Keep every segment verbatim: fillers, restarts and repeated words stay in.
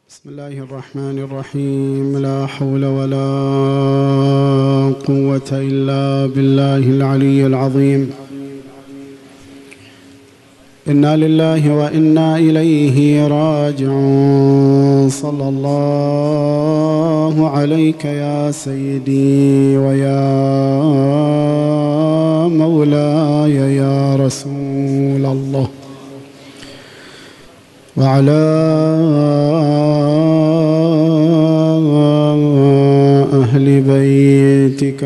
بسم الله الرحمن الرحيم. لا حول ولا قوة إلا بالله العلي العظيم. إنا لله وإنا إليه راجعون. صلى الله عليك يا سيدي ويا مولاي يا رسول الله، وعلى أهل بيتك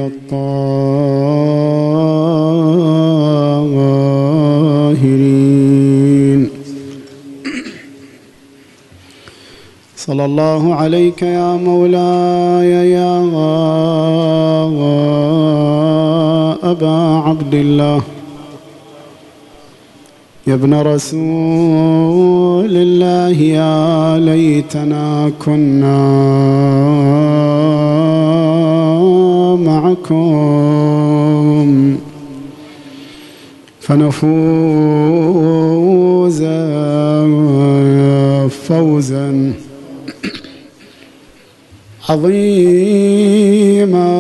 الطاهرين. صلى الله عليك يا مولاي يا أبا عبد الله، يا ابن رسول الله، يا ليتنا كنا معكم فنفوز فوزا عظيما.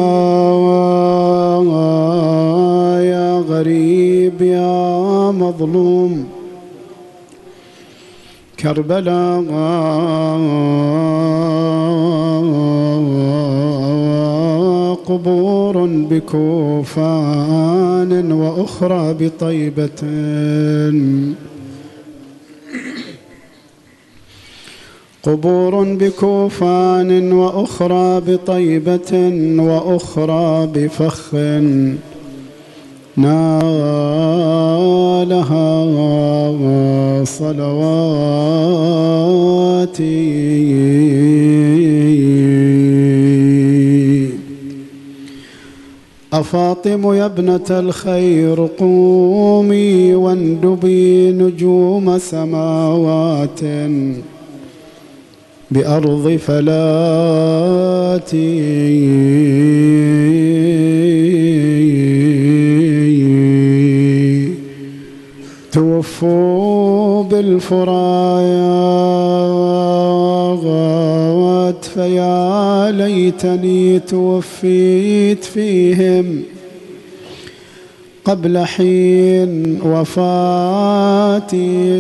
يا غريب يا مظلوم، كربلاء قبور بكوفان وأخرى بطيبة، قبور بكوفان وأخرى بطيبة وأخرى بفخ نالها صلواتي. أفاطم يا ابنة الخير، قومي واندبي نجوم سماوات بأرض فلاتي. توفوا بالفراغات، فيا ليتني توفيت فيهم قبل حين وفاتي.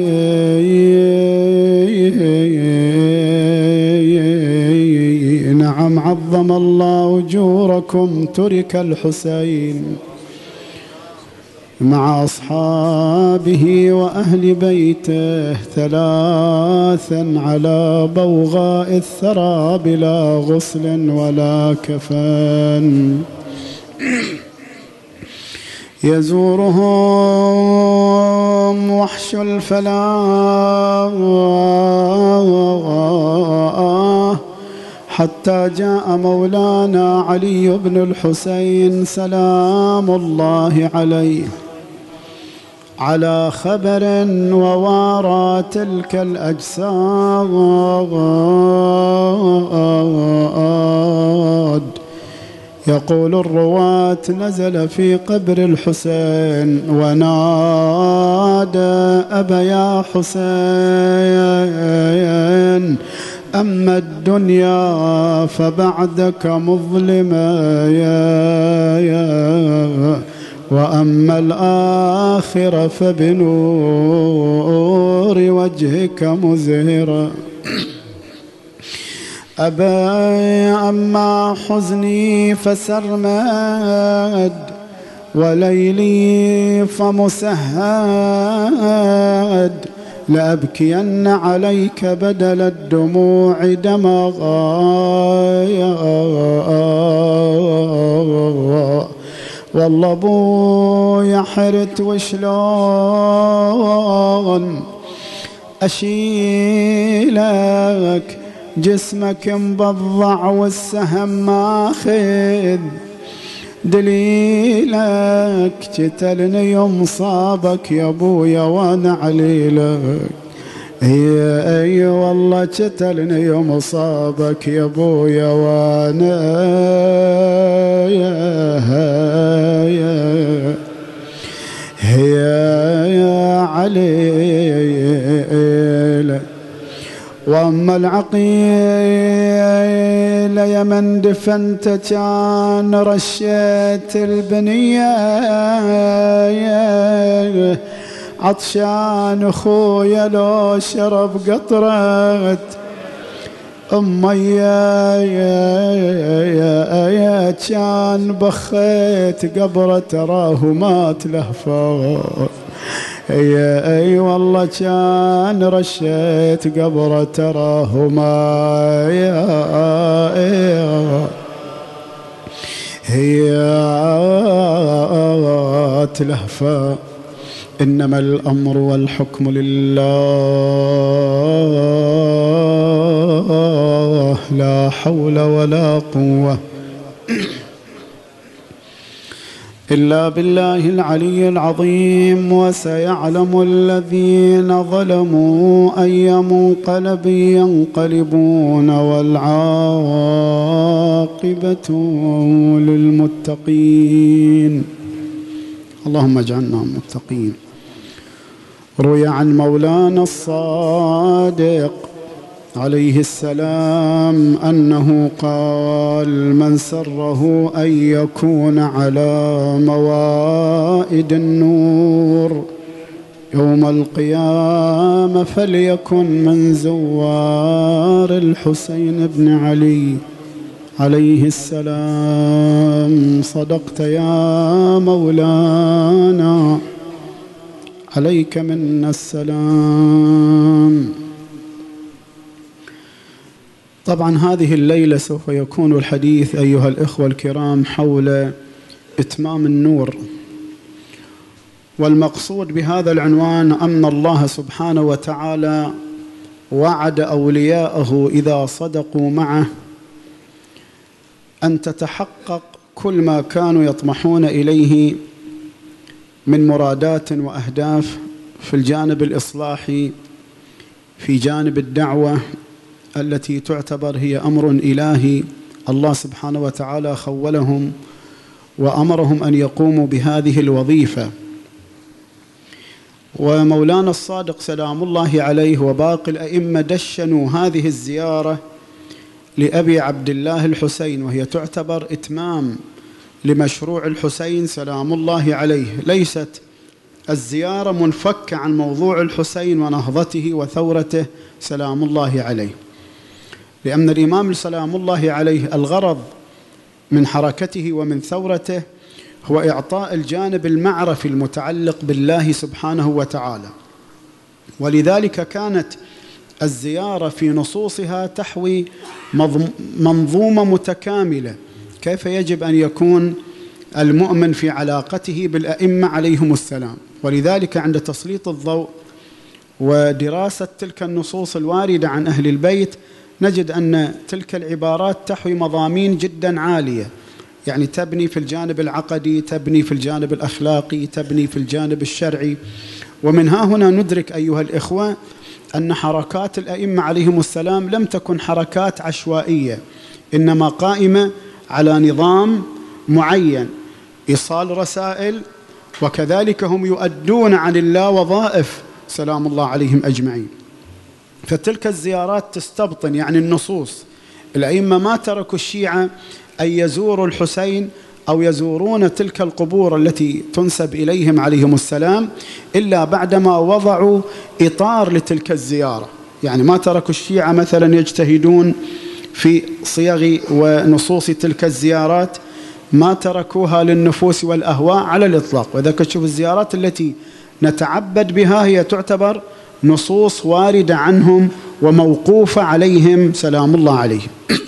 نعم، عظم الله أجوركم. ترك الحسين مع أصحابه وأهل بيته ثلاثا على بوغاء الثرى بلا غسل ولا كفن. يزورهم وحش الفلاة حتى جاء مولانا علي بن الحسين سلام الله عليه على خبر ووارى تلك الأجساد. يقول الرواة نزل في قبر الحسين ونادى: أبا يا حسين، أما الدنيا فبعدك مظلمة، يا يا وأما الآخرة فبنور وجهك مزهرة. أبا أما حزني فسرمد، وليلي فمسهد، لأبكين عليك بدل الدموع دمغا. والله ابويا حرت وشلون أشيلك، جسمك مبضع والسهم ماخذ دليلك. قتلني يوم صابك يا ابويا وانا عليلك. اي اي والله قتلني يوم صابك يا ابويا وانا يا يا يا عليلك. وأما العقيل يمن دفنت كان رشيت البنية عطشان أخويا لو شرب قطرة أمي يا كان بخيت قبره تراه ما تلهفه يا اي والله كان رشيت قبره تراه ما يا هي تلهفه إنما الأمر والحكم لله لا حول ولا قوة إلا بالله العلي العظيم. وسيعلم الذين ظلموا أي منقلب ينقلبون والعاقبة للمتقين. اللهم اجعلنا متقين. روي عن مولانا الصادق عليه السلام أنه قال: من سره أن يكون على موائد النور يوم القيامة فليكن من زوار الحسين بن علي عليه السلام. صدقت يا مولانا، عليك منا السلام. طبعا هذه الليلة سوف يكون الحديث أيها الإخوة الكرام حول إتمام النور، والمقصود بهذا العنوان أن الله سبحانه وتعالى وعد أولياءه إذا صدقوا معه أن تتحقق كل ما كانوا يطمحون إليه من مرادات وأهداف في الجانب الإصلاحي، في جانب الدعوة التي تعتبر هي أمر إلهي. الله سبحانه وتعالى خولهم وأمرهم أن يقوموا بهذه الوظيفة. ومولانا الصادق سلام الله عليه وباقي الأئمة دشنوا هذه الزيارة لأبي عبد الله الحسين، وهي تعتبر إتمام لمشروع الحسين سلام الله عليه. ليست الزيارة منفكة عن موضوع الحسين ونهضته وثورته سلام الله عليه، لأن الإمام سلام الله عليه الغرض من حركته ومن ثورته هو إعطاء الجانب المعرفي المتعلق بالله سبحانه وتعالى. ولذلك كانت الزيارة في نصوصها تحوي منظومة متكاملة كيف يجب أن يكون المؤمن في علاقته بالأئمة عليهم السلام. ولذلك عند تسليط الضوء ودراسة تلك النصوص الواردة عن أهل البيت نجد أن تلك العبارات تحوي مضامين جدا عالية، يعني تبني في الجانب العقدي، تبني في الجانب الأخلاقي، تبني في الجانب الشرعي. ومن ها هنا ندرك أيها الإخوة أن حركات الأئمة عليهم السلام لم تكن حركات عشوائية، إنما قائمة على نظام معين، إيصال رسائل، وكذلك هم يؤدون عن الله وظائف سلام الله عليهم أجمعين. فتلك الزيارات تستبطن يعني النصوص. الأئمة ما تركوا الشيعة أن يزوروا الحسين أو يزورون تلك القبور التي تنسب إليهم عليهم السلام إلا بعدما وضعوا إطار لتلك الزيارة. يعني ما تركوا الشيعة مثلا يجتهدون في صيغ ونصوص تلك الزيارات، ما تركوها للنفوس والأهواء على الإطلاق. وإذا كنتشوف الزيارات التي نتعبد بها هي تعتبر نصوص واردة عنهم وموقوفة عليهم سلام الله عليهم.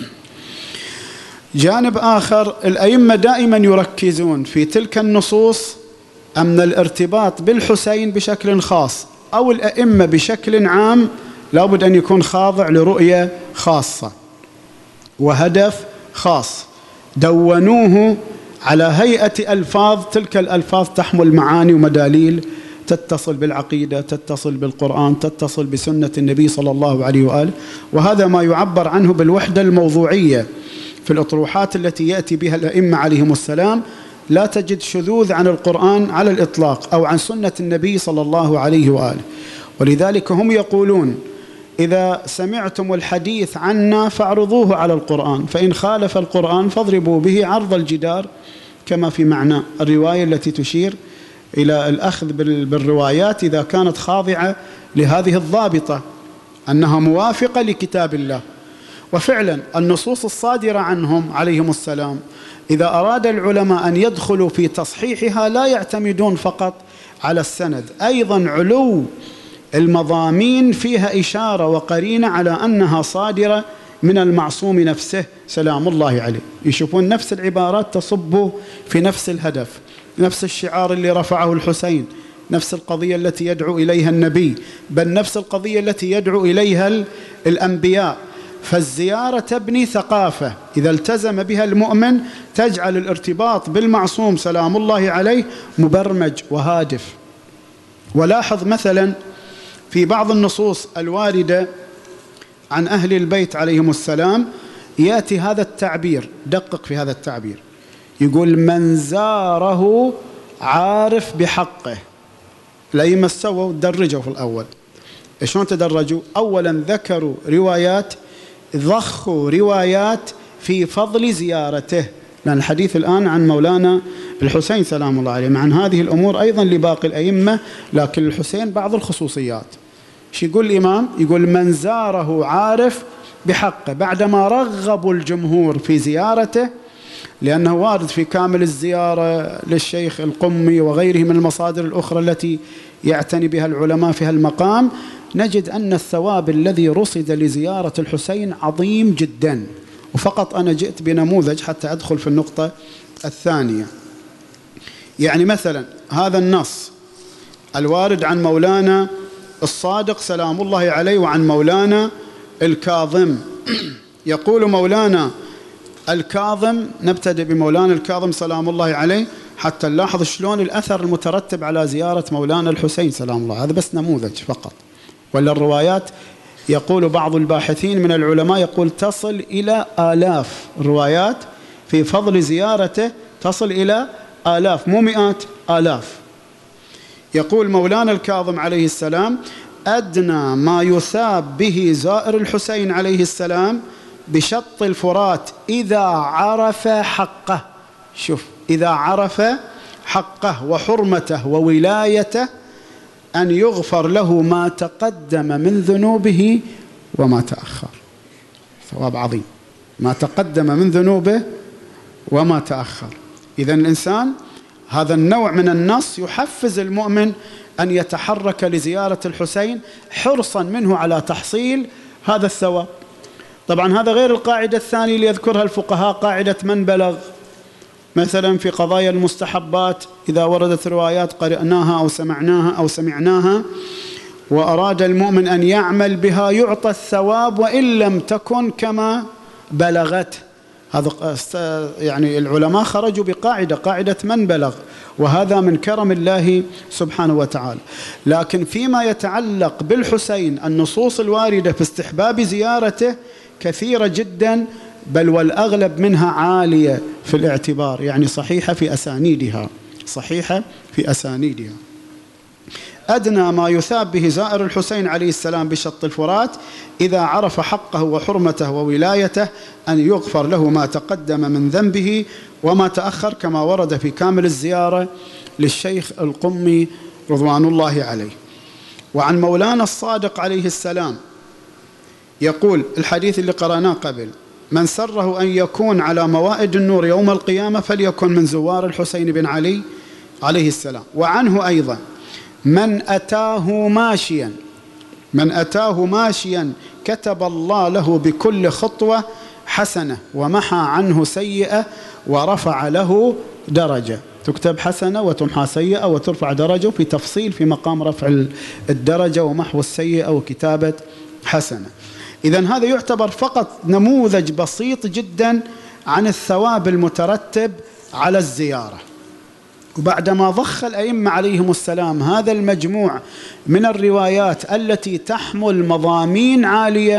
جانب آخر، الأئمة دائما يركزون في تلك النصوص أن الارتباط بالحسين بشكل خاص أو الأئمة بشكل عام لابد أن يكون خاضع لرؤية خاصة وهدف خاص، دونوه على هيئة ألفاظ. تلك الألفاظ تحمل معاني ومداليل تتصل بالعقيدة، تتصل بالقرآن، تتصل بسنة النبي صلى الله عليه وآله. وهذا ما يعبر عنه بالوحدة الموضوعية في الأطروحات التي يأتي بها الأئمة عليهم السلام. لا تجد شذوذ عن القرآن على الإطلاق أو عن سنة النبي صلى الله عليه وآله. ولذلك هم يقولون إذا سمعتم الحديث عنا فاعرضوه على القرآن، فإن خالف القرآن فاضربوا به عرض الجدار، كما في معنى الرواية التي تشير إلى الأخذ بالروايات إذا كانت خاضعة لهذه الضابطة أنها موافقة لكتاب الله. وفعلا النصوص الصادرة عنهم عليهم السلام إذا أراد العلماء أن يدخلوا في تصحيحها لا يعتمدون فقط على السند، أيضا علو المضامين فيها إشارة وقرينة على أنها صادرة من المعصوم نفسه سلام الله عليه. يشوفون نفس العبارات تصب في نفس الهدف، نفس الشعار اللي رفعه الحسين، نفس القضية التي يدعو إليها النبي، بل نفس القضية التي يدعو إليها الأنبياء. فالزيارة تبني ثقافة إذا التزم بها المؤمن تجعل الارتباط بالمعصوم سلام الله عليه مبرمج وهادف. ولاحظ مثلا في بعض النصوص الواردة عن أهل البيت عليهم السلام يأتي هذا التعبير، دقق في هذا التعبير، يقول من زاره عارف بحقه. الأئمة سووا درجوا في الأول. شلون تدرجوا؟ أولا ذكروا روايات، ضخوا روايات في فضل زيارته، لأن الحديث الآن عن مولانا الحسين سلام الله عليه، مع هذه الأمور أيضا لباقي الأئمة، لكن الحسين بعض الخصوصيات. شو يقول الإمام؟ يقول من زاره عارف بحقه، بعدما رغبوا الجمهور في زيارته، لأنه وارد في كامل الزيارة للشيخ القمي وغيره من المصادر الأخرى التي يعتني بها العلماء في هالمقام، نجد أن الثواب الذي رصد لزيارة الحسين عظيم جدا. وفقط أنا جئت بنموذج حتى أدخل في النقطة الثانية. يعني مثلا هذا النص الوارد عن مولانا الصادق سلام الله عليه وعن مولانا الكاظم، يقول مولانا الكاظم، نبتدئ بمولانا الكاظم سلام الله عليه حتى نلاحظ شلون الأثر المترتب على زيارة مولانا الحسين سلام الله، هذا بس نموذج فقط. ولا الروايات يقول بعض الباحثين من العلماء يقول تصل إلى آلاف روايات في فضل زيارته، تصل إلى آلاف مو مئات آلاف. يقول مولانا الكاظم عليه السلام أدنى ما يثاب به زائر الحسين عليه السلام بشط الفرات إذا عرف حقه. شوف، إذا عرف حقه وحرمته وولايته أن يغفر له ما تقدم من ذنوبه وما تأخر. ثواب عظيم، ما تقدم من ذنوبه وما تأخر. إذن الإنسان هذا النوع من النص يحفز المؤمن أن يتحرك لزيارة الحسين حرصا منه على تحصيل هذا الثواب. طبعا هذا غير القاعدة الثانية اللي يذكرها الفقهاء، قاعدة من بلغ. مثلا في قضايا المستحبات إذا وردت روايات قرأناها أو سمعناها أو سمعناها وأراد المؤمن أن يعمل بها يعطى الثواب وإن لم تكن كما بلغت. هذا يعني العلماء خرجوا بقاعدة، قاعدة من بلغ، وهذا من كرم الله سبحانه وتعالى. لكن فيما يتعلق بالحسين النصوص الواردة في استحباب زيارته كثيرة جدا، بل والأغلب منها عالية في الاعتبار، يعني صحيحة في أسانيدها، صحيحة في أسانيدها. أدنى ما يثاب به زائر الحسين عليه السلام بشط الفرات إذا عرف حقه وحرمته وولايته أن يغفر له ما تقدم من ذنبه وما تأخر، كما ورد في كامل الزيارة للشيخ القمي رضوان الله عليه. وعن مولانا الصادق عليه السلام يقول الحديث اللي قرأناه قبل: من سره أن يكون على موائد النور يوم القيامة فليكن من زوار الحسين بن علي عليه السلام. وعنه أيضا: من أتاه ماشيا من أتاه ماشيا كتب الله له بكل خطوة حسنة ومحى عنه سيئة ورفع له درجة. تكتب حسنة وتمحى سيئة وترفع درجة، في تفصيل في مقام رفع الدرجة ومحو السيئة وكتابة حسنة. إذن هذا يعتبر فقط نموذج بسيط جدا عن الثواب المترتب على الزيارة. وبعدما ضخ الأئمة عليهم السلام هذا المجموع من الروايات التي تحمل مضامين عالية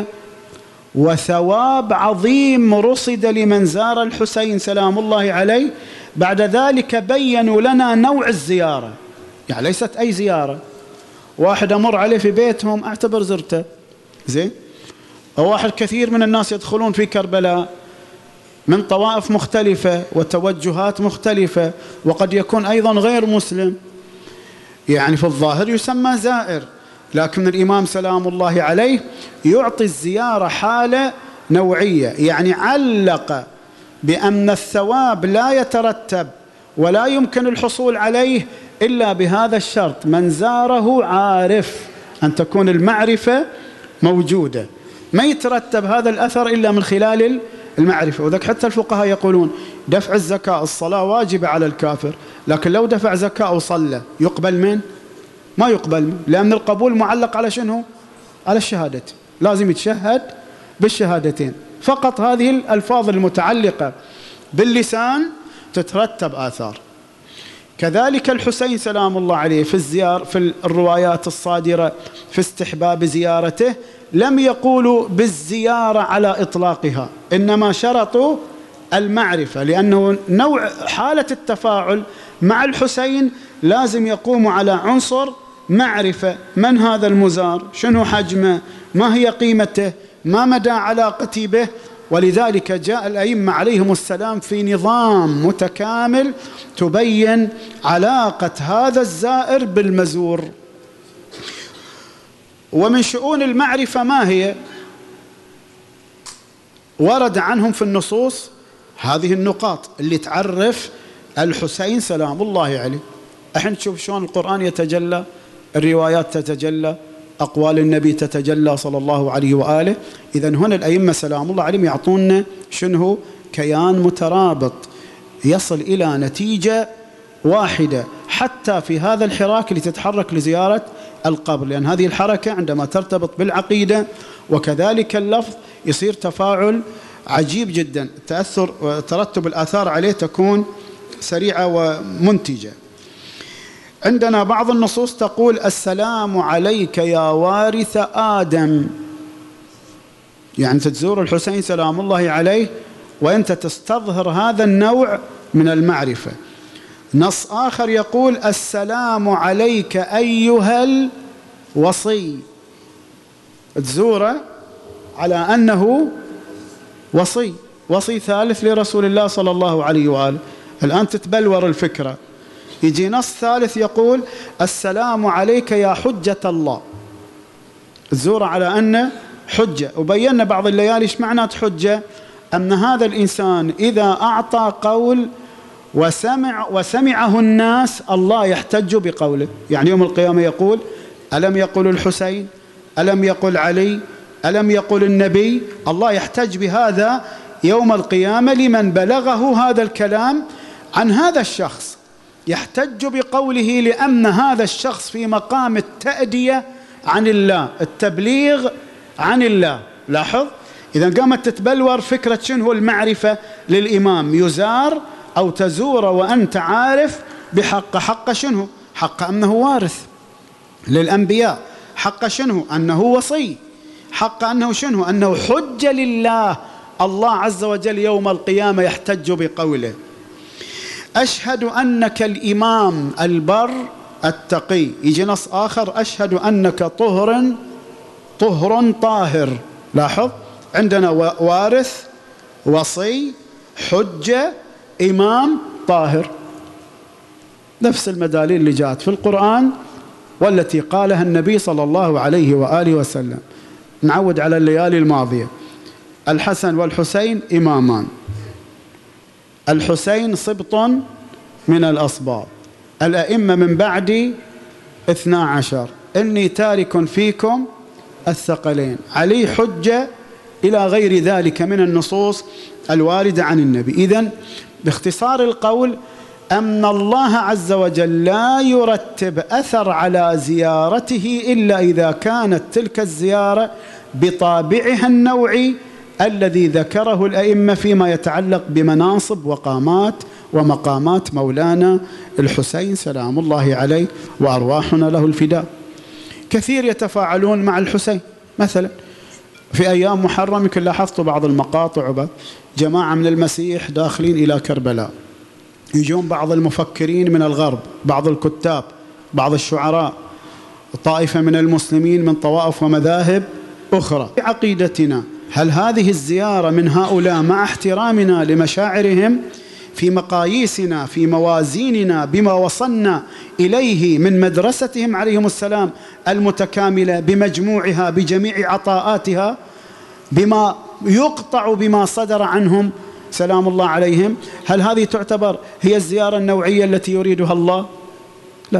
وثواب عظيم رصد لمن زار الحسين سلام الله عليه، بعد ذلك بيّنوا لنا نوع الزيارة. يعني ليست أي زيارة، واحد أمر عليه في بيتهم أعتبر زرته، زين. واحد كثير من الناس يدخلون في كربلاء من طوائف مختلفة وتوجهات مختلفة، وقد يكون أيضا غير مسلم، يعني في الظاهر يسمى زائر، لكن الإمام سلام الله عليه يعطي الزيارة حالة نوعية، يعني علق بأن الثواب لا يترتب ولا يمكن الحصول عليه إلا بهذا الشرط: من زاره عارف، أن تكون المعرفة موجودة، ما يترتب هذا الأثر إلا من خلال المعرفة. وذلك حتى الفقهاء يقولون دفع الزكاة، الصلاة واجبة على الكافر، لكن لو دفع زكاة وصلى يقبل من؟ ما يقبل من، لأن القبول معلق على شنو؟ على الشهادة، لازم يتشهد بالشهادتين فقط. هذه الألفاظ المتعلقة باللسان تترتب آثار. كذلك الحسين سلام الله عليه في الزيار في الروايات الصادرة في استحباب زيارته لم يقولوا بالزيارة على إطلاقها، إنما شرطوا المعرفة، لأنه نوع حالة التفاعل مع الحسين لازم يقوم على عنصر معرفة: من هذا المزار؟ شنو حجمه؟ ما هي قيمته؟ ما مدى علاقتي به؟ ولذلك جاء الأئمة عليهم السلام في نظام متكامل تبين علاقة هذا الزائر بالمزور. ومن شؤون المعرفة ما هي؟ ورد عنهم في النصوص هذه النقاط اللي تعرف الحسين سلام الله عليه. احنا نشوف شلون القرآن يتجلى، الروايات تتجلى، أقوال النبي تتجلى صلى الله عليه وآله. إذن هنا الأئمة سلام الله عليهم يعطونا شنو؟ كيان مترابط يصل إلى نتيجة واحدة حتى في هذا الحراك اللي تتحرك لزيارة القبر، لأن هذه الحركة عندما ترتبط بالعقيدة وكذلك اللفظ يصير تفاعل عجيب جدا، التأثر وترتب الآثار عليه تكون سريعة ومنتجة. عندنا بعض النصوص تقول: السلام عليك يا وارث آدم، يعني تزور الحسين سلام الله عليه وأنت تستظهر هذا النوع من المعرفة. نص آخر يقول: السلام عليك أيها الوصي، تزوره على أنه وصي، وصي ثالث لرسول الله صلى الله عليه وآله. الآن تتبلور الفكرة، يجي نص ثالث يقول: السلام عليك يا حجة الله، تزوره على أنه حجة. وبينا بعض الليالي ايش معنات حجة؟ أن هذا الإنسان إذا أعطى قول وسمع وسمعه الناس الله يحتج بقوله، يعني يوم القيامة يقول: ألم يقل الحسين؟ ألم يقل علي؟ ألم يقل النبي؟ الله يحتج بهذا يوم القيامة لمن بلغه هذا الكلام عن هذا الشخص، يحتج بقوله لأن هذا الشخص في مقام التأدية عن الله، التبليغ عن الله. لاحظ، إذا قامت تتبلور فكرة شنو المعرفة للإمام، يزار أو تزور وأنت عارف بحق. حق شنو؟ حق أنه وارث للأنبياء، حق شنو؟ أنه وصي، حق أنه شنو؟ أنه حجة لله، الله عز وجل يوم القيامة يحتج بقوله. أشهد أنك الإمام البر التقي، يجي نص آخر: أشهد أنك طهر طهر طاهر. لاحظ، عندنا وارث، وصي، حجة، إمام، طاهر، نفس المداليل اللي جاءت في القرآن والتي قالها النبي صلى الله عليه وآله وسلم. نعود على الليالي الماضية، الحسن والحسين إمامان، الحسين سبط من الأصباط، الأئمة من بعد اثنا عشر، إني تارك فيكم الثقلين، علي حجة، إلى غير ذلك من النصوص الواردة عن النبي. إذن باختصار القول أن الله عز وجل لا يرتب أثر على زيارته إلا إذا كانت تلك الزيارة بطابعها النوعي الذي ذكره الأئمة فيما يتعلق بمناصب وقامات ومقامات مولانا الحسين سلام الله عليه وأرواحنا له الفداء. كثير يتفاعلون مع الحسين، مثلا في أيام محرم يمكن لاحظتوا بعض المقاطع، جماعة من المسيح داخلين إلى كربلاء، يجون بعض المفكرين من الغرب، بعض الكتاب، بعض الشعراء، طائفة من المسلمين من طوائف ومذاهب أخرى. في عقيدتنا هل هذه الزيارة من هؤلاء مع احترامنا لمشاعرهم في مقاييسنا في موازيننا بما وصلنا إليه من مدرستهم عليهم السلام المتكاملة بمجموعها بجميع عطاءاتها بما يقطع بما صدر عنهم سلام الله عليهم، هل هذه تعتبر هي الزيارة النوعية التي يريدها الله؟ لا.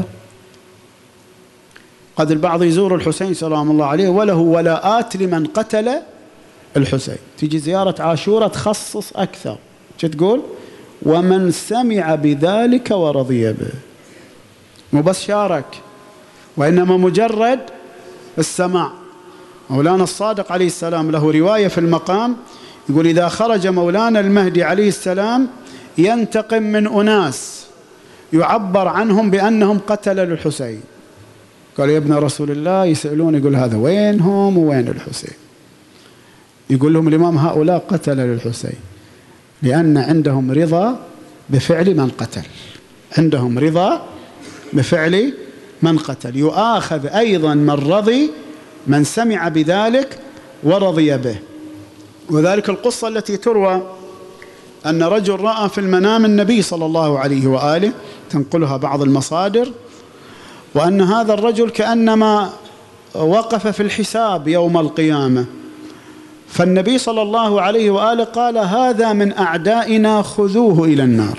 قد البعض يزور الحسين سلام الله عليه وله ولاءات لمن قتل الحسين، تيجي زيارة عاشوراء تخصص أكثر، شو تقول؟ ومن سمع بذلك ورضي به، مو بس شارك وإنما مجرد السماع. مولانا الصادق عليه السلام له رواية في المقام يقول إذا خرج مولانا المهدي عليه السلام ينتقم من أناس يعبر عنهم بأنهم قتلوا الحسين. قال يا ابن رسول الله، يسألون يقول هذا وينهم ووين الحسين؟ يقول لهم الإمام هؤلاء قتلوا الحسين لأن عندهم رضا بفعل من قتل، عندهم رضا بفعل من قتل، يؤاخذ أيضا من رضي من سمع بذلك ورضي به. وذلك القصة التي تروى أن رجل رأى في المنام النبي صلى الله عليه وآله، تنقلها بعض المصادر، وأن هذا الرجل كأنما وقف في الحساب يوم القيامة، فالنبي صلى الله عليه وآله قال هذا من أعدائنا خذوه إلى النار.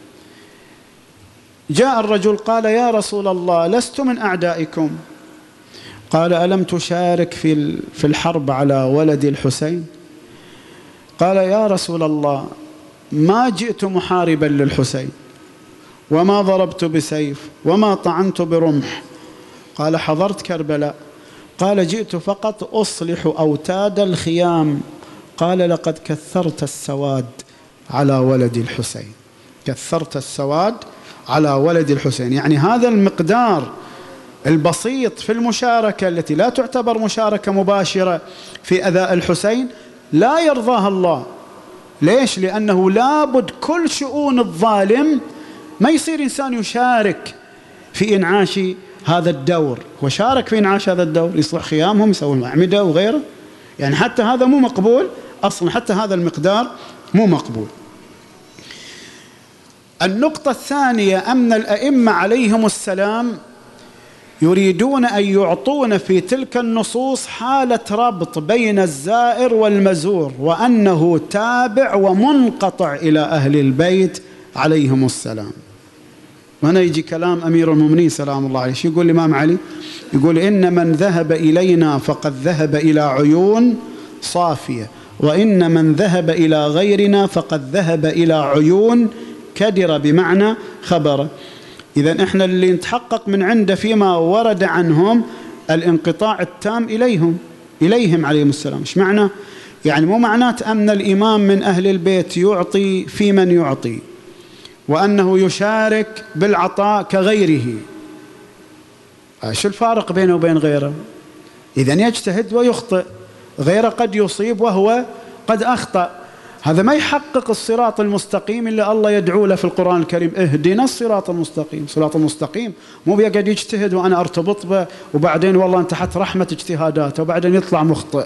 جاء الرجل قال يا رسول الله لست من أعدائكم، قال ألم تشارك في في الحرب على ولد الحسين؟ قال يا رسول الله ما جئت محاربا للحسين وما ضربت بسيف وما طعنت برمح. قال حضرت كربلاء؟ قال جئت فقط أصلح أوتاد الخيام. قال لقد كثرت السواد على ولد الحسين، كثرت السواد على ولد الحسين. يعني هذا المقدار البسيط في المشاركة التي لا تعتبر مشاركة مباشرة في أذى الحسين لا يرضاها الله. ليش؟ لأنه لابد كل شؤون الظالم ما يصير إنسان يشارك في إنعاش هذا الدور، وشارك في إنعاش هذا الدور، يصلح خيامهم، يسوون أعمدة وغيره، يعني حتى هذا مو مقبول أصلا، حتى هذا المقدار مو مقبول. النقطة الثانية أن الأئمة عليهم السلام يريدون أن يعطون في تلك النصوص حالة ربط بين الزائر والمزور، وأنه تابع ومنقطع إلى أهل البيت عليهم السلام. وهنا يجي كلام أمير المؤمنين سلام الله عليه، شو يقول الإمام علي؟ يقول إن من ذهب إلينا فقد ذهب إلى عيون صافية، وإن من ذهب إلى غيرنا فقد ذهب إلى عيون كدرة، بمعنى خبره. إذن إحنا اللي نتحقق من عنده فيما ورد عنهم الانقطاع التام إليهم إليهم عليهم السلام. إيش معنى؟ يعني مو معنات أن الإمام من أهل البيت يعطي في من يعطي وأنه يشارك بالعطاء كغيره. شو الفارق بينه وبين غيره؟ إذن يجتهد ويخطئ، غيره قد يصيب وهو قد أخطأ. هذا ما يحقق الصراط المستقيم اللي الله يدعو له في القرآن الكريم، اهدنا الصراط المستقيم. الصراط المستقيم مو بيقعد يجتهد وأنا أرتبط به وبعدين والله أنت تحت رحمة اجتهاداته وبعدين يطلع مخطئ.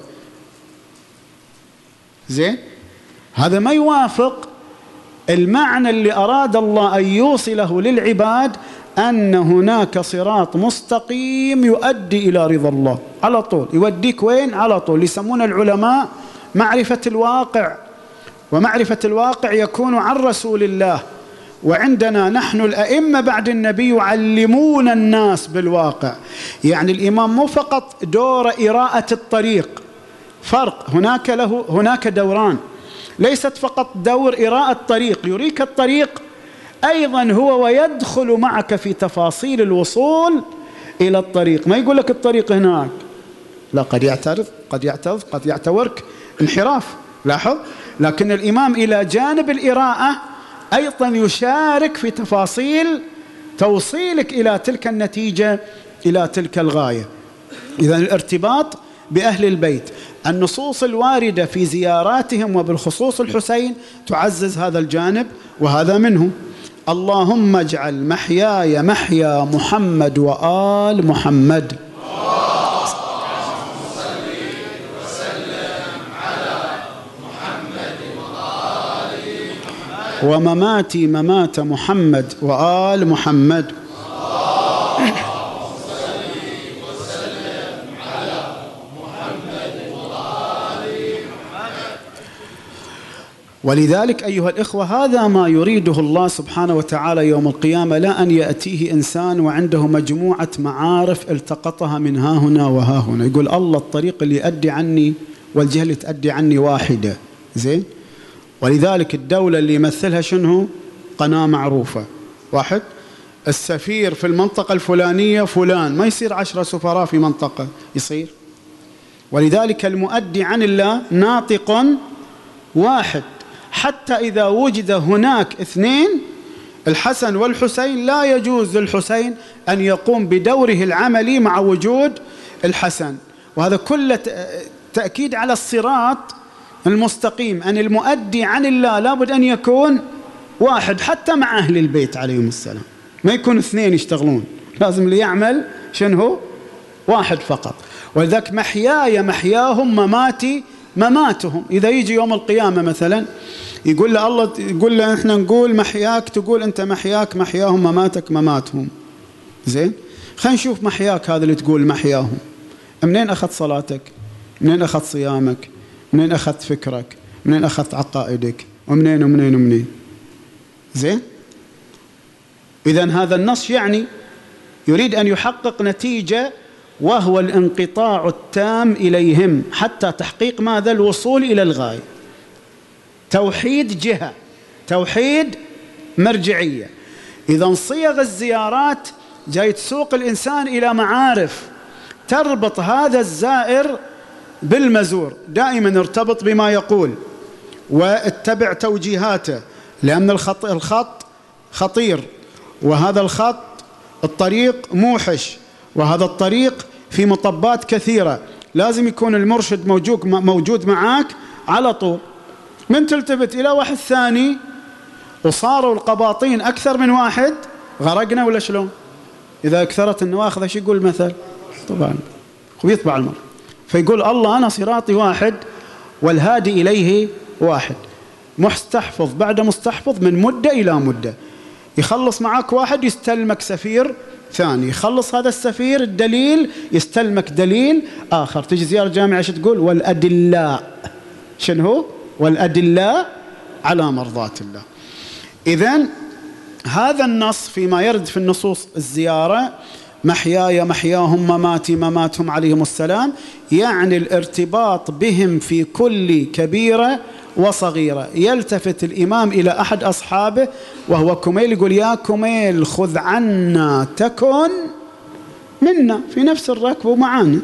زين؟ هذا ما يوافق المعنى اللي أراد الله أن يوصله للعباد، أن هناك صراط مستقيم يؤدي إلى رضا الله على طول. يوديك وين؟ على طول. يسمون العلماء معرفة الواقع، ومعرفة الواقع يكون عن رسول الله، وعندنا نحن الأئمة بعد النبي يعلمون الناس بالواقع. يعني الإمام مو فقط دور إراءة الطريق، فرق، هناك له هناك دوران، ليست فقط دور إراءة الطريق يريك الطريق، أيضا هو ويدخل معك في تفاصيل الوصول إلى الطريق. ما يقول لك الطريق هناك، لا، قد يعترض قد يعترض قد يعتورك انحراف، لاحظ. لكن الإمام إلى جانب الإراءة أيضا يشارك في تفاصيل توصيلك إلى تلك النتيجة، إلى تلك الغاية. إذن الارتباط بأهل البيت، النصوص الواردة في زياراتهم وبالخصوص الحسين تعزز هذا الجانب، وهذا منه. اللهم اجعل محياي محيا محمد وآل محمد ومماتي ممات محمد وآل محمد. ولذلك أيها الإخوة هذا ما يريده الله سبحانه وتعالى يوم القيامة، لا أن يأتيه إنسان وعنده مجموعة معارف التقطها من ها هنا وها هنا. يقول الله الطريق اللي يؤدي عني والجهة اللي تؤدي عني واحدة. زين. ولذلك الدولة اللي يمثلها شنو؟ قناة معروفة واحد. السفير في المنطقة الفلانية فلان، ما يصير عشرة سفراء في منطقة يصير. ولذلك المؤدي عن الله ناطق واحد. حتى إذا وجد هناك اثنين الحسن والحسين لا يجوز للحسين أن يقوم بدوره العملي مع وجود الحسن. وهذا كله تأكيد على الصراط المستقيم، أن المؤدي عن الله لابد أن يكون واحد حتى مع أهل البيت عليهم السلام، ما يكون اثنين يشتغلون، لازم اللي يعمل شنو؟ واحد فقط. ولذلك محياي محياهم مماتي مماتهم. إذا يجي يوم القيامة مثلا يقول له الله، يقول له إحنا نقول محياك، تقول أنت محياك محياهم مماتك مماتهم. زين. خلينا نشوف محياك هذا اللي تقول محياهم، منين أخذت صلاتك؟ منين أخذت صيامك؟ منين أخذت فكرك؟ منين أخذت عقائدك؟ ومنين ومنين ومنين؟ زين. إذن هذا النص يعني يريد أن يحقق نتيجة، وهو الانقطاع التام إليهم حتى تحقيق ماذا؟ الوصول إلى الغاية. توحيد جهة، توحيد مرجعية. إذن صيغ الزيارات جاي تسوق الإنسان إلى معارف تربط هذا الزائر بالمزور. دائما ارتبط بما يقول واتبع توجيهاته، لأن الخط, الخط خطير، وهذا الخط الطريق موحش، وهذا الطريق في مطبات كثيرة. لازم يكون المرشد موجود, موجود معاك على طول. من تلتفت إلى واحد ثاني وصاروا القباطين أكثر من واحد، غرقنا ولا شلون؟ إذا أكثرت النواخذ ايش يقول المثل؟ طبعا ويطبع المر. فيقول الله أنا صراطي واحد والهادي إليه واحد. مستحفظ بعد مستحفظ من مدة إلى مدة. يخلص معك واحد يستلمك سفير ثاني، يخلص هذا السفير الدليل يستلمك دليل آخر. تجي زيارة جامعة ايش تقول؟ والأدلاء. شنو هو؟ والأدلاء على مرضات الله. إذن هذا النص فيما يرد في النصوص الزيارة محياي محياهم مماتي مماتهم عليهم السلام، يعني الارتباط بهم في كل كبيرة وصغيرة. يلتفت الإمام إلى أحد أصحابه وهو كميل يقول يا كميل خذ عنا تكن منا، في نفس الركب ومعانا.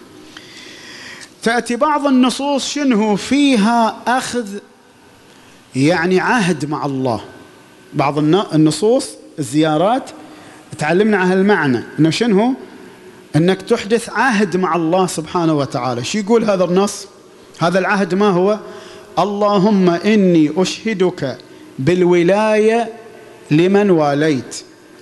تأتي بعض النصوص شنه فيها أخذ يعني عهد مع الله. بعض النصوص الزيارات تعلمنا عن المعنى انه شنو؟ انك تحدث عهد مع الله سبحانه وتعالى. شو يقول هذا النص؟ هذا العهد ما هو؟ اللهم اني اشهدك بالولايه لمن واليت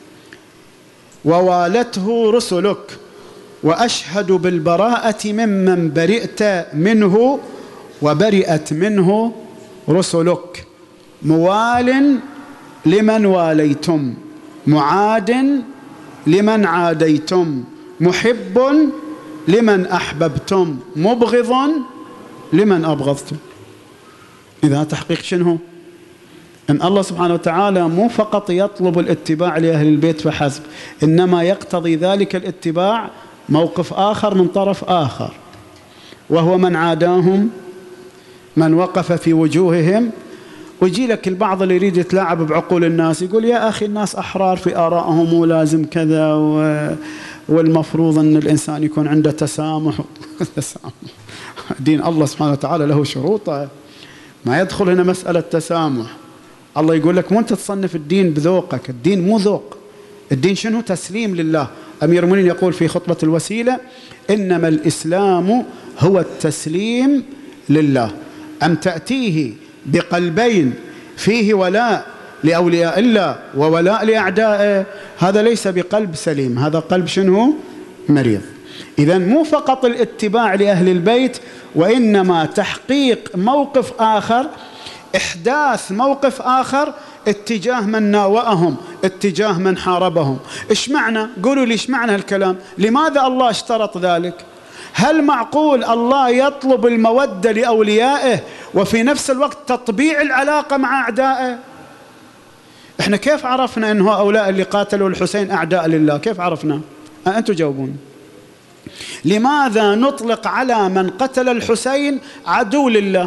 ووالته رسلك، واشهد بالبراءه ممن برئت منه وبرئت منه رسلك، موال لمن واليتم، معاد لمن عاديتم، محب لمن أحببتم، مبغض لمن أبغضتم. إذا تحقيق شنو؟ أن الله سبحانه وتعالى مو فقط يطلب الاتباع لأهل البيت فحسب، إنما يقتضي ذلك الاتباع موقف آخر من طرف آخر، وهو من عاداهم، من وقف في وجوههم. ويجي لك البعض اللي يريد يتلاعب بعقول الناس يقول يا أخي الناس أحرار في آرائهم ولازم كذا و... والمفروض أن الإنسان يكون عنده تسامح. تسامح دين الله سبحانه وتعالى له شروطه، ما يدخل هنا مسألة تسامح. الله يقول لك مو أنت تصنف الدين بذوقك، الدين مو ذوق، الدين شنو؟ تسليم لله. أمير المؤمنين يقول في خطبة الوسيلة إنما الإسلام هو التسليم لله. أم تأتيه بقلبين فيه ولاء لأولياء الله وولاء لأعدائه، هذا ليس بقلب سليم، هذا قلب شنو؟ مريض. إذن مو فقط الاتباع لأهل البيت، وإنما تحقيق موقف آخر إحداث موقف آخر اتجاه من ناوأهم، اتجاه من حاربهم. إيش معنى؟ قولوا لي إيش معنى الكلام؟ لماذا الله اشترط ذلك؟ هل معقول الله يطلب المودة لأوليائه وفي نفس الوقت تطبيع العلاقة مع أعدائه؟ إحنا كيف عرفنا أن هؤلاء اللي قاتلوا الحسين أعداء لله؟ كيف عرفنا؟ أنتم جاوبون. لماذا نطلق على من قتل الحسين عدو لله؟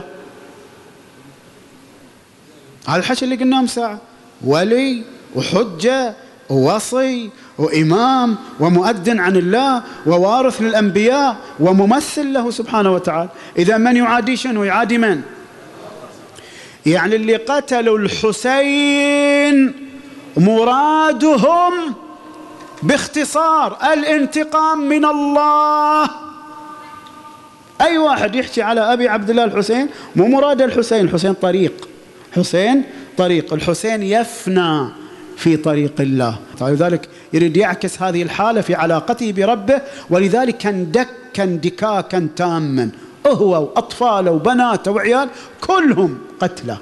هذا الحكي اللي قلناه من ساعة، ولي وحجة ووصي وإمام ومؤذن عن الله ووارث للأنبياء وممثل له سبحانه وتعالى. إذا من يعادي شنو؟ يعادي من؟ يعني اللي قتلوا الحسين مرادهم باختصار الانتقام من الله. أي واحد يحكي على أبي عبد الله الحسين مو مراد الحسين، الحسين طريق، حسين طريق، الحسين يفنى في طريق الله. لذلك يريد يعكس هذه الحالة في علاقته بربه، ولذلك كان دكا دكاكا تاما، هو وأطفاله وبناته وعيال كلهم قتلى.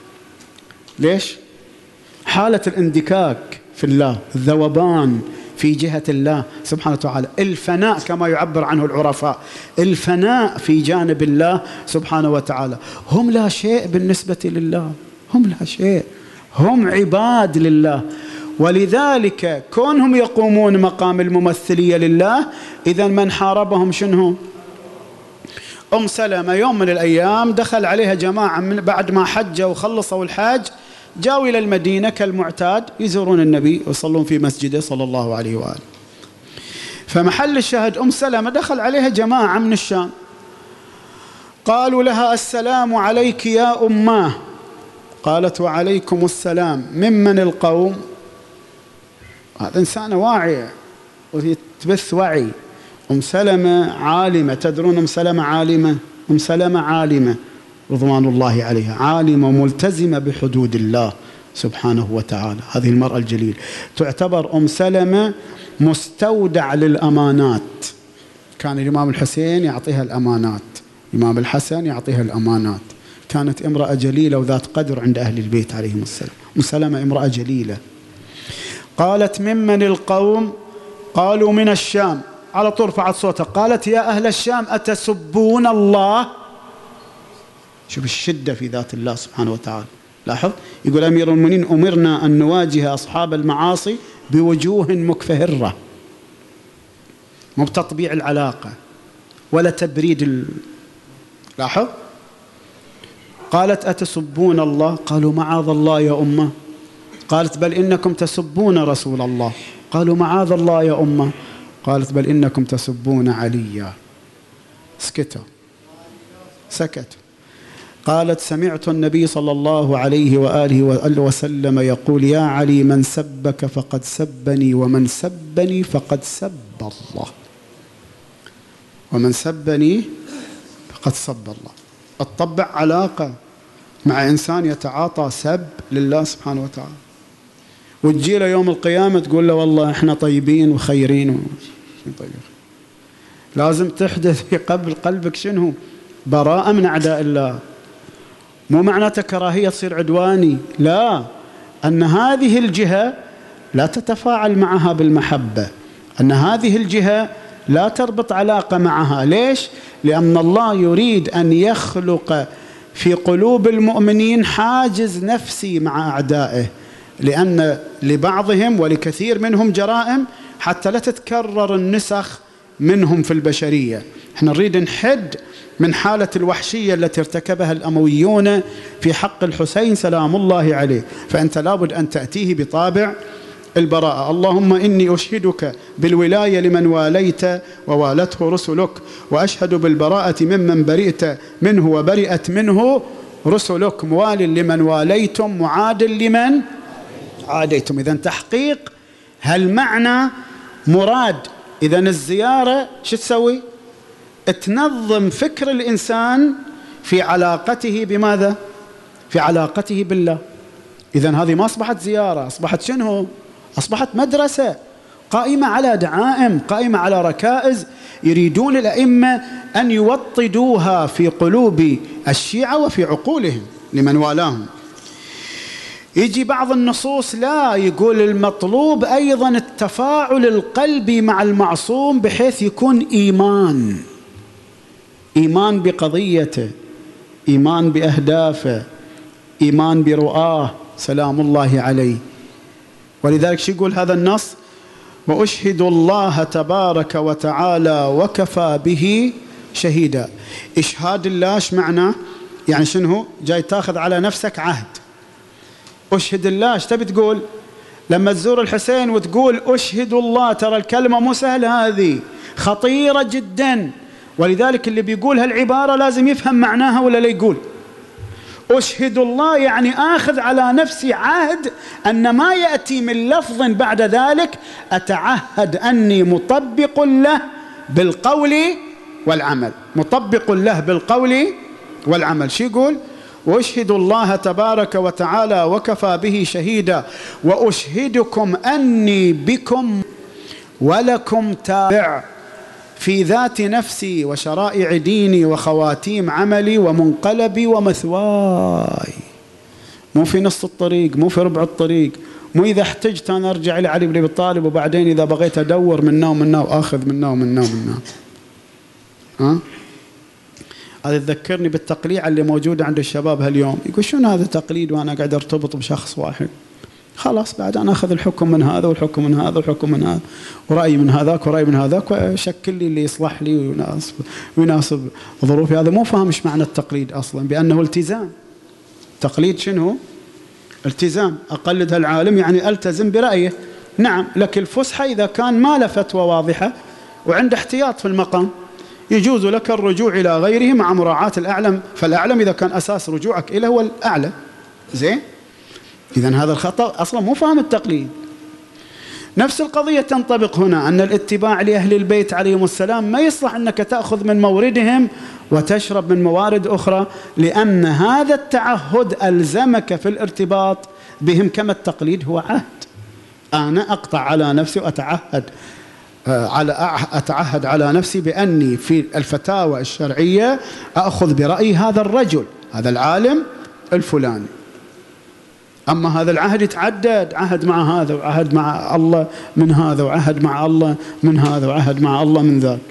ليش؟ حالة الاندكاك في الله، الذوبان في جهة الله سبحانه وتعالى، الفناء كما يعبر عنه العرفاء، الفناء في جانب الله سبحانه وتعالى. هم لا شيء بالنسبة لله، هم لا شيء، هم عباد لله. ولذلك كونهم يقومون مقام الممثلية لله، إذا من حاربهم شنو؟ أم سلمة يوم من الأيام دخل عليها جماعة من بعد ما حجوا وخلصوا الحج، جاءوا إلى المدينة كالمعتاد يزورون النبي ويصلون في مسجده صلى الله عليه وآله. فمحل الشاهد أم سلمة دخل عليها جماعة من الشام، قالوا لها السلام عليك يا أماه. قالت وعليكم السلام. ممن القوم؟ هذا إنسانة واعية وتبث وعي. أم سلمة عالمة، تدرون أم سلمة عالمة؟ أم سلمة عالمة رضوان الله عليها، عالمة وملتزمة بحدود الله سبحانه وتعالى. هذه المرأة الجليلة تعتبر أم سلمة مستودع للأمانات. كان الإمام الحسين يعطيها الأمانات، الإمام الحسن يعطيها الأمانات. كانت امرأة جليلة وذات قدر عند أهل البيت عليهم السلام. أم سلمة امرأة جليلة. قالت ممن القوم؟ قالوا من الشام. على طول رفعت صوتها قالت يا أهل الشام أتسبون الله؟ شوف الشدة في ذات الله سبحانه وتعالى. لاحظ يقول أمير المؤمنين أمرنا أن نواجه أصحاب المعاصي بوجوه مكفهرة، مو بتطبيع العلاقة ولا تبريد ال... لاحظ. قالت أتسبون الله؟ قالوا معاذ الله يا أمة. قالت بل إنكم تسبون رسول الله. قالوا معاذ الله يا أمة. قالت بل إنكم تسبون عليا. سكتوا، سكتوا. قالت سمعت النبي صلى الله عليه وآله وسلم يقول يا علي من سبك فقد سبني ومن سبني فقد سب الله، ومن سبني فقد سب الله. تطبع علاقة مع إنسان يتعاطى سب لله سبحانه وتعالى، وتجي له يوم القيامة تقول له والله إحنا طيبين وخيرين. طيب. لازم تحدث في قلب قلبك شنو؟ براءة من أعداء الله. مو معناته كراهية تصير عدواني، لا، أن هذه الجهة لا تتفاعل معها بالمحبة، أن هذه الجهة لا تربط علاقة معها. ليش؟ لأن الله يريد أن يخلق في قلوب المؤمنين حاجز نفسي مع أعدائه، لأن لبعضهم ولكثير منهم جرائم حتى لا تتكرر النسخ منهم في البشرية. احنا نريد نحد من حالة الوحشية التي ارتكبها الأمويون في حق الحسين سلام الله عليه، فأنت لابد أن تأتيه بطابع البراءة. اللهم إني أشهدك بالولاية لمن واليت ووالته رسلك، وأشهد بالبراءة ممن برئت منه وبرئت منه رسلك، موال لمن واليتم معادل لمن عاديتم. إذن تحقيق هالمعنى مراد. إذن الزيارة شو تسوي؟ تنظم فكر الإنسان في علاقته بماذا؟ في علاقته بالله. إذن هذه ما أصبحت زيارة، أصبحت شنو؟ أصبحت مدرسة قائمة على دعائم، قائمة على ركائز يريدون الأئمة أن يوطدوها في قلوب الشيعة وفي عقولهم. لمن والاهم. يجي بعض النصوص لا، يقول المطلوب أيضا التفاعل القلبي مع المعصوم بحيث يكون إيمان، إيمان بقضيته، إيمان بأهدافه، إيمان برؤاه سلام الله عليه. ولذلك شو يقول هذا النص؟ وأشهد الله تبارك وتعالى وكفى به شهيدا. إشهاد الله ايش معناه؟ يعني شنو؟ جاي تاخذ على نفسك عهد. أشهد الله ايش تبي تقول؟ لما تزور الحسين وتقول أشهد الله، ترى الكلمة مو سهلة، هذه خطيرة جدا. ولذلك اللي بيقول هالعبارة لازم يفهم معناها ولا لا يقول. أشهد الله يعني آخذ على نفسي عهد أن ما يأتي من لفظ بعد ذلك أتعهد أني مطبق له بالقول والعمل، مطبق له بالقول والعمل. شو يقول؟ وأشهد الله تبارك وتعالى وكفى به شهيدا وأشهدكم أني بكم ولكم تابع في ذات نفسي وشرائع ديني وخواتيم عملي ومنقلبي ومثواي. مو في نص الطريق، مو في ربع الطريق، مو إذا احتجت أنا أرجع إلى علي بن أبي طالب وبعدين إذا بغيت أدور منا ومنا وآخذ منا ومنا ومنا. ها؟ هذا تذكرني بالتقليعة اللي موجودة عند الشباب هاليوم. يقول شنو هذا تقليد وأنا قاعد أرتبط بشخص واحد؟ خلاص بعد أنا أخذ الحكم من هذا والحكم من هذا والحكم من هذا ورأي من هذاك ورأي من هذاك وشكل لي اللي يصلح لي ويناسب, ويناسب ظروفي. هذا مو فاهم إيش معنى التقليد أصلا، بأنه التزام. تقليد شنو؟ التزام. أقلد هالعالم يعني ألتزم برأيه. نعم، لكن الفسحة إذا كان ما له فتوى واضحة وعند احتياط في المقام يجوز لك الرجوع إلى غيره مع مراعاة الأعلم، فالأعلم إذا كان أساس رجوعك إليه هو الأعلى. زين؟ إذن هذا الخطأ أصلا مو فاهم التقليد. نفس القضية تنطبق هنا، أن الاتباع لأهل البيت عليهم السلام ما يصلح أنك تأخذ من موردهم وتشرب من موارد أخرى، لأن هذا التعهد ألزمك في الارتباط بهم كما التقليد هو عهد. أنا أقطع على نفسي وأتعهد على أتعهد على نفسي بأني في الفتاوى الشرعية أخذ برأي هذا الرجل، هذا العالم الفلاني. أما هذا العهد يتعدد، عهد مع هذا وعهد مع الله من هذا وعهد مع الله من هذا وعهد مع الله من ذاك.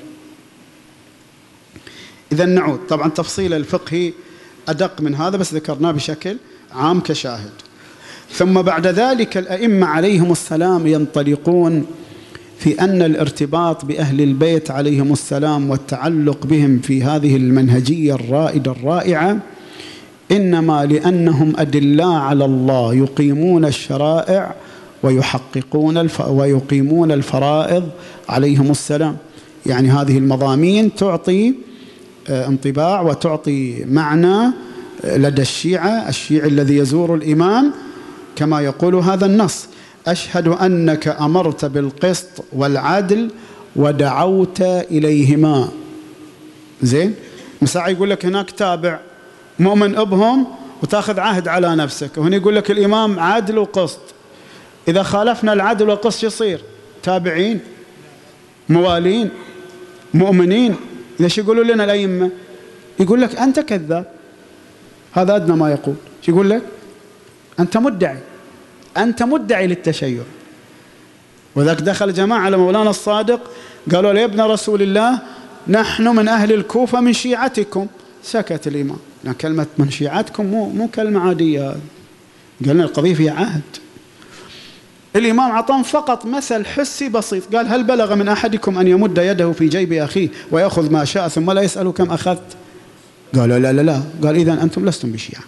إذا نعود، طبعا تفصيل الفقهي أدق من هذا بس ذكرناه بشكل عام كشاهد. ثم بعد ذلك الأئمة عليهم السلام ينطلقون في أن الارتباط بأهل البيت عليهم السلام والتعلق بهم في هذه المنهجية الرائدة الرائعة إنما لأنهم أدلاء على الله يقيمون الشرائع ويحققون الف... ويقيمون الفرائض عليهم السلام. يعني هذه المضامين تعطي انطباع وتعطي معنى لدى الشيعة، الشيعي الذي يزور الإمام كما يقول هذا النص: أشهد أنك أمرت بالقسط والعدل ودعوت إليهما. زين؟ مساعي يقول لك هناك تابع مؤمن أبهم وتأخذ عهد على نفسك، وهنا يقول لك الإمام عدل وقسط. إذا خالفنا العدل والقسط يصير تابعين موالين مؤمنين. ليش يقولوا لنا الأئمة؟ يقول لك أنت كذاب، هذا أدنى ما يقول. شو يقول لك؟ أنت مدعي، أنت مدعي للتشيع. وذاك دخل جماعة على مولانا الصادق قالوا له يا ابن رسول الله نحن من أهل الكوفة من شيعتكم. سكت الإمام، لأن كلمة من شيعتكم مو مو كلمة عادية، قالنا القضية فيها عهد. الإمام عطاهم فقط مثل حسي بسيط، قال هل بلغ من أحدكم أن يمد يده في جيب أخيه ويأخذ ما شاء ثم لا يسأل كم أخذت؟ قالوا لا لا لا. قال إذن أنتم لستم بشيعة،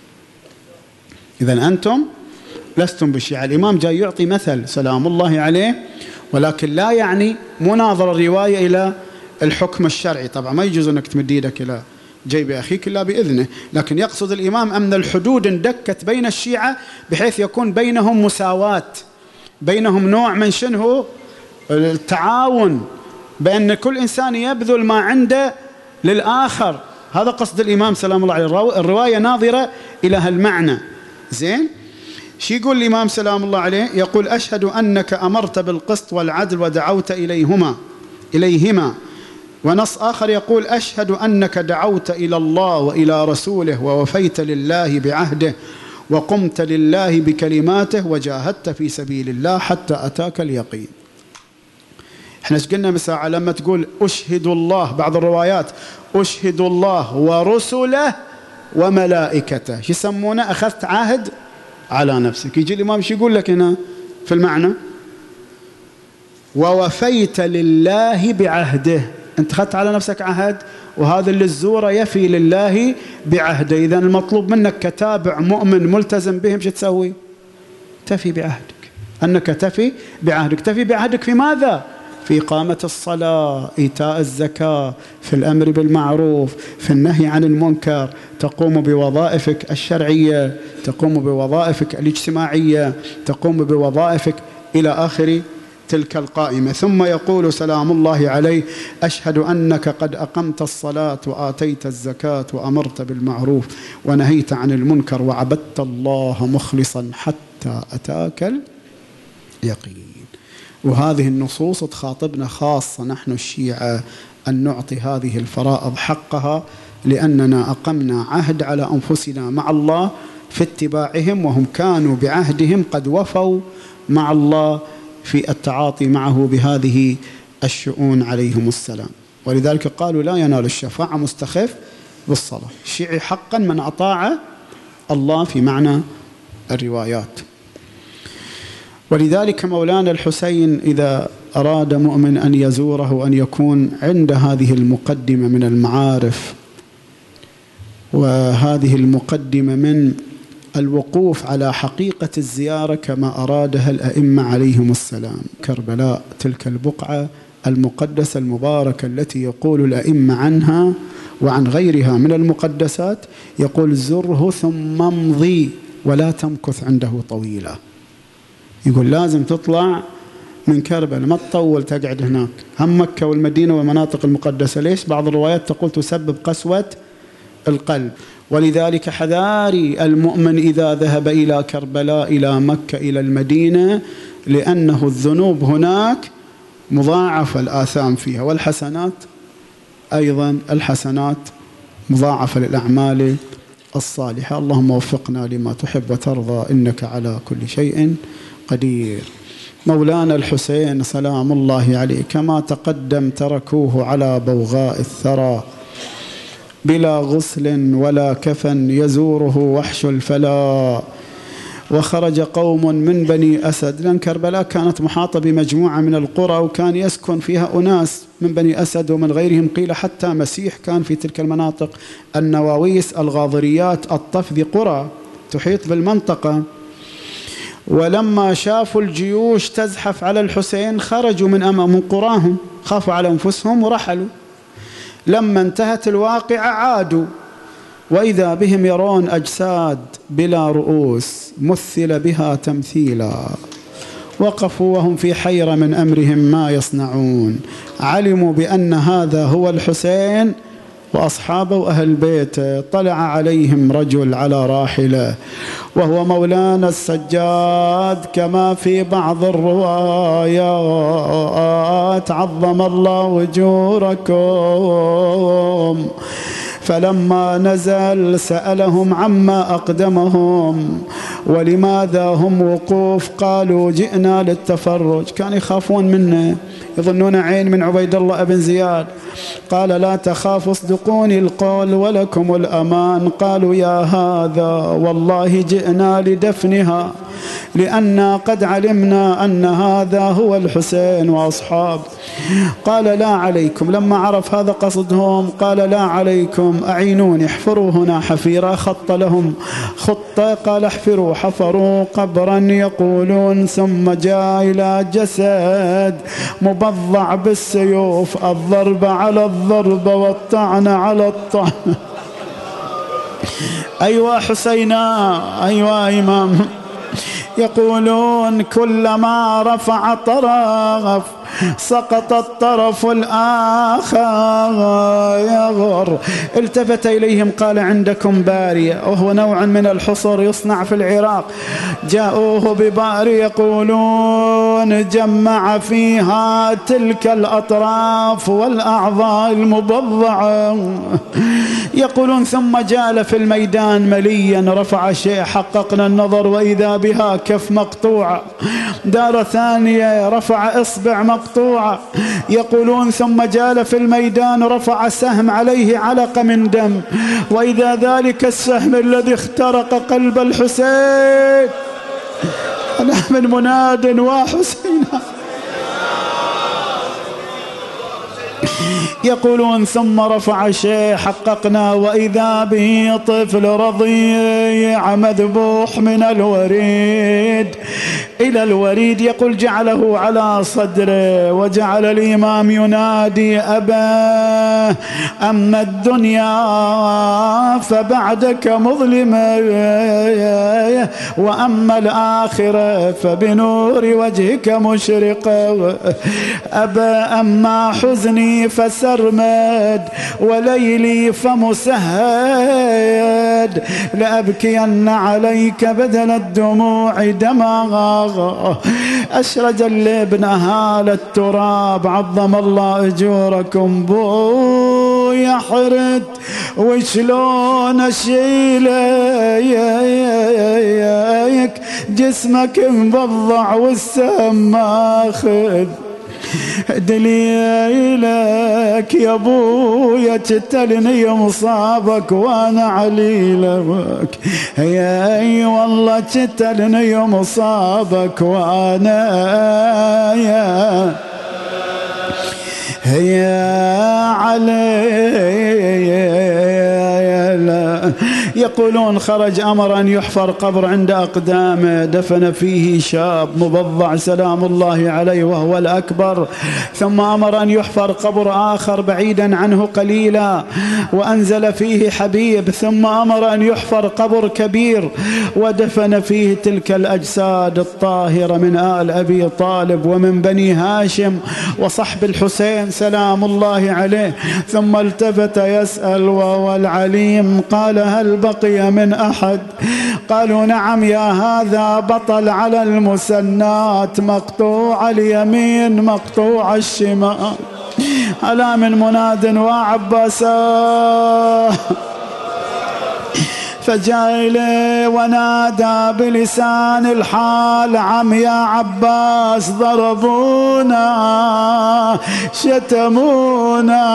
إذن أنتم لستم بشيعة. الإمام جاي يعطي مثل سلام الله عليه، ولكن لا يعني مناظرة الرواية إلى الحكم الشرعي. طبعا ما يجوز أنك تمد يدك إلى جيب أخيك إلا بإذنه، لكن يقصد الإمام أن الحدود اندكت بين الشيعة بحيث يكون بينهم مساواة، بينهم نوع من شنه التعاون، بأن كل إنسان يبذل ما عنده للآخر. هذا قصد الإمام سلام الله عليه. الرواية ناظرة إلى هالمعنى. زين؟ شي يقول الإمام سلام الله عليه؟ يقول أشهد أنك أمرت بالقسط والعدل ودعوت إليهما إليهما ونص آخر يقول أشهد أنك دعوت إلى الله وإلى رسوله ووفيت لله بعهده وقمت لله بكلماته وجاهدت في سبيل الله حتى أتاك اليقين. احنا ايش قلنا مساعة لما تقول أشهد الله؟ بعض الروايات أشهد الله ورسله وملائكته، شو يسمونه؟ أخذت عهد على نفسك. يجي الإمام شو يقول لك هنا في المعنى؟ ووفيت لله بعهده، أنت أخذت على نفسك عهد، وهذا اللي الزوره يفي لله بعهده. إذا المطلوب منك كتابع مؤمن ملتزم بهم شو تسوي؟ تفي بعهدك، أنك تفي بعهدك. تفي بعهدك في ماذا؟ في إقامة الصلاة، إيتاء الزكاة، في الأمر بالمعروف، في النهي عن المنكر، تقوم بوظائفك الشرعية، تقوم بوظائفك الاجتماعية، تقوم بوظائفك إلى آخر تلك القائمة. ثم يقول سلام الله عليه أشهد أنك قد أقمت الصلاة وآتيت الزكاة وأمرت بالمعروف ونهيت عن المنكر وعبدت الله مخلصا حتى أتاك اليقين. وهذه النصوص تخاطبنا خاصة نحن الشيعة أن نعطي هذه الفرائض حقها، لأننا أقمنا عهد على أنفسنا مع الله في اتباعهم، وهم كانوا بعهدهم قد وفوا مع الله في التعاطي معه بهذه الشؤون عليهم السلام. ولذلك قالوا لا ينال الشفاعة مستخف بالصلاة. الشيعي حقا من أطاع الله في معنى الروايات. ولذلك مولانا الحسين إذا أراد مؤمن أن يزوره أن يكون عند هذه المقدمة من المعارف، وهذه المقدمة من الوقوف على حقيقة الزيارة كما أرادها الأئمة عليهم السلام. كربلاء تلك البقعة المقدسة المباركة التي يقول الأئمة عنها وعن غيرها من المقدسات، يقول زره ثم امضي ولا تمكث عنده طويلا. يقول لازم تطلع من كربلاء، ما تطول تقعد هناك. هم مكة والمدينة والمناطق المقدسة ليش؟ بعض الروايات تقول تسبب قسوة القلب. ولذلك حذاري المؤمن إذا ذهب إلى كربلاء، إلى مكة، إلى المدينة، لأنه الذنوب هناك مضاعفة الآثام فيها، والحسنات أيضا الحسنات مضاعفة للأعمال الصالحة. اللهم وفقنا لما تحب وترضى إنك على كل شيء قدير. مولانا الحسين سلام الله عليه كما تقدم تركوه على بوغاء الثرى بلا غسل ولا كفن يزوره وحش الفلا. وخرج قوم من بني أسد، لأن كربلاء كانت محاطة بمجموعة من القرى وكان يسكن فيها أناس من بني أسد ومن غيرهم، قيل حتى مسيح كان في تلك المناطق. النواويس، الغاضريات، الطف، ذي قرى تحيط بالمنطقة. ولما شافوا الجيوش تزحف على الحسين خرجوا من أمام قراهم، خافوا على أنفسهم ورحلوا. لما انتهت الواقعة عادوا، وإذا بهم يرون أجساد بلا رؤوس مثل بها تمثيلا. وقفوا وهم في حيرة من أمرهم ما يصنعون. علموا بأن هذا هو الحسين وأصحابه وأهل بيته. طلع عليهم رجل على راحلة وهو مولانا السجاد كما في بعض الروايات. عظم الله أجوركم. فلما نزل سألهم عما أقدمهم ولماذا هم وقوف، قالوا جئنا للتفرج. كانوا يخافون منه، يظنون عين من عبيد الله ابن زياد. قال لا تخافوا اصدقوني القول ولكم الأمان. قالوا يا هذا والله جئنا لدفنها، لأننا قد علمنا أن هذا هو الحسين وأصحاب. قال لا عليكم. لما عرف هذا قصدهم قال لا عليكم، أعينوني احفروا هنا حفيرة. خط لهم خطة، قال احفروا. حفروا قبرا يقولون، ثم جاء إلى جسد مبضع بالسيوف، الضرب على الضرب والطعن على الطعن. أيوة حسينا، أيوة إمام. يقولون كلما رفع طرف سقط الطرف الآخر. التفت إليهم قال عندكم بارية، وهو نوع من الحصر يصنع في العراق. جاءوه ببارية يقولون جمع فيها تلك الأطراف والأعضاء المبضعة. يقولون ثم جال في الميدان مليا، رفع شيء حققنا النظر وإذا بها كف مقطوعة، دار ثانية رفع إصبع مقطوعة. يقولون ثم جال في الميدان رفع سهم عليه علقة من دم، وإذا ذلك السهم الذي اخترق قلب الحسين. أنا من مناد وحسين. يقولون ثم رفع شيء حققنا وإذا به طفل رضيع مذبوح من الوريد إلى الوريد. يقول جعله على صدره وجعل الإمام ينادي أبا أما الدنيا فبعدك مظلمة وأما الآخرة فبنور وجهك مشرقة. أبا أما حزني فسرمد وليلي فمسهد لأبكين عليك بدل الدموع دماغ. أشرج اللبن أهال التراب عظم الله أجوركم. بو يا حرد وشلون أشيلك جسمك مبضع والسم ماخذ دليلك يا ابويا تتلني مصابك وانا عليلك. يا اي والله تتلني مصابك وانا يا يا علي. يقولون خرج أمر أن يحفر قبر عند أقدامه دفن فيه شاب مبضع سلام الله عليه وهو الأكبر. ثم أمر أن يحفر قبر آخر بعيدا عنه قليلا وأنزل فيه حبيب. ثم أمر أن يحفر قبر كبير ودفن فيه تلك الأجساد الطاهرة من آل أبي طالب ومن بني هاشم وصحب الحسين سلام الله عليه. ثم التفت يسأل وهو العليم قال هل بقي من أحد؟ قالوا نعم يا هذا بطل على المسنات مقطوع اليمين مقطوع الشمال. ألا من مناد وعباسا فجاء إليه ونادى بلسان الحال عم يا عباس ضربونا شتمونا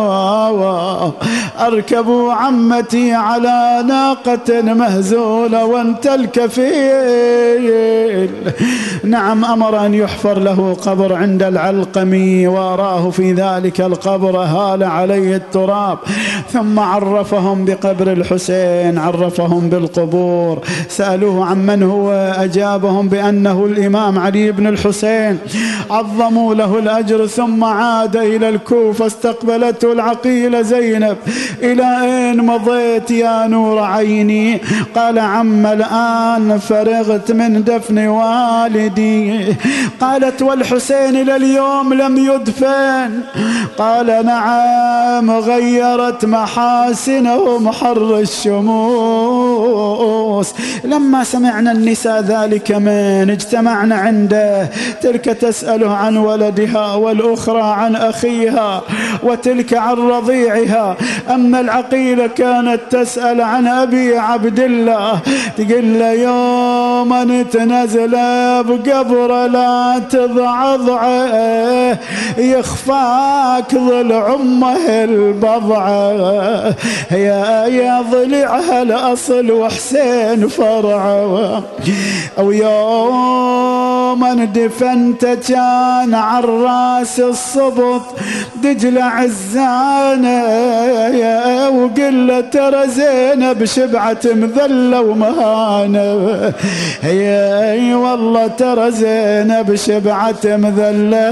أركبوا عمتي على ناقة مهزولة وانت الكفيل. نعم أمر أن يحفر له قبر عند العلقمي وأراه في ذلك القبر هال عليه التراب. ثم عرفهم بقبر الحسين عرفهم بالقبور. سألوه عن من هو أجابهم بأنه الإمام علي بن الحسين. عظموا له الأجر. ثم عاد إلى الكوفة استقبلته العقيلة زينب إلى أين مضيت يا نور عيني؟ قال عم الآن فرغت من دفن والدي. قالت والحسين إلى اليوم لم يدفن؟ قال نعم غيرت محاسنهم حر الشموس. لما سمعنا النساء ذلك من اجتمعنا عنده تلك تسأله عن ولدها والأخرى عن أخيها وتلك عن رضيعها. أما العقيلة كانت تسأل عن أبي عبد الله تقول له يوم نتنزل بقبر لا تضعضعه يخفاك ضلع أمه البضعة. يا يا ضلعها الأصل وحسين فرعه. أو يوم اندفنت كان عالراس الصبط دجلة عزانة وقل ترى زينب شبعة مذلة ومهانة. هي والله ترى زينب شبعة مذلة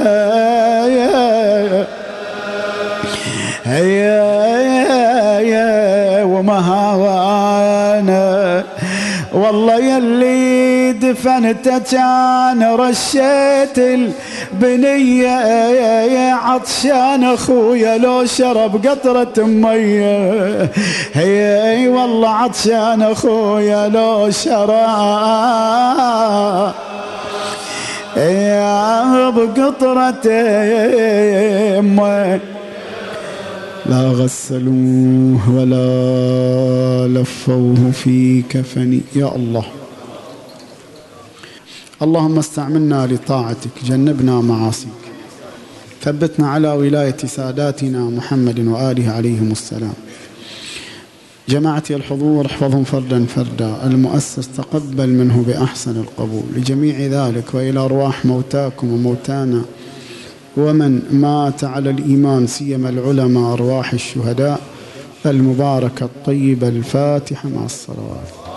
هي ومهانة. والله يلي دفنته كان رشيت البنية عطشان اخويا لو شرب قطرة مية هي والله عطشان اخويا لو شرب يا بقطرة مية لا غسلوه ولا لفوه في كفني. يا الله اللهم استعملنا لطاعتك جنبنا معاصيك ثبتنا على ولاية ساداتنا محمد وآله عليهم السلام. جماعتي الحضور احفظهم فردا فردا. المؤسس تقبل منه بأحسن القبول لجميع ذلك وإلى أرواح موتاكم وموتانا ومن مات على الإيمان سيما العلماء أرواح الشهداء المباركة الطيبة الفاتحة مع الصلوات.